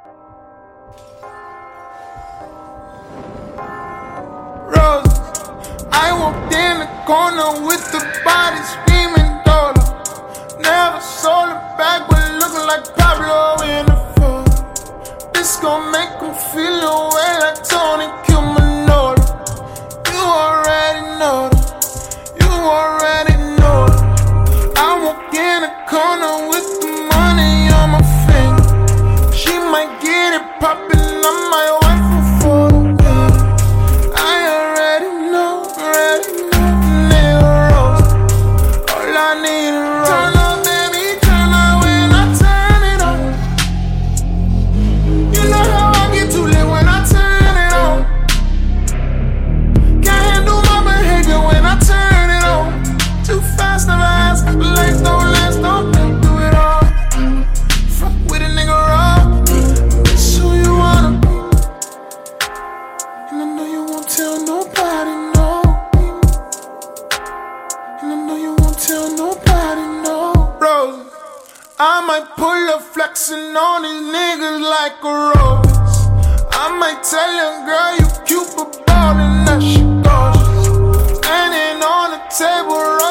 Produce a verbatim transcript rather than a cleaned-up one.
Roses, I walked in the corner with the body screaming dollar. Never sold it back, but looking like Pablo in the photo. This gon' make him feel away like Tony Cumanolo. You already know that, you already know that. I walk in the corner with the money on my finger. She might get it poppin', I might wife her for the win. I already know, already know, nigga rose. All I need is rose. Turn up, baby, turn up when I turn it on. You know how I get too lit when I turn it on. Can't handle my behavior when I turn it on. Too fast, never ask, life don't last, don't think through it all. Fuck with a nigga raw, that's who you wanna be. And I know you won't tell nobody, no. And I know you won't tell nobody, no. Roses, I might pull up flexing on these niggas like a rose. I might tell your girl you cute but ballin', that shit gorgeous. Standing on the table,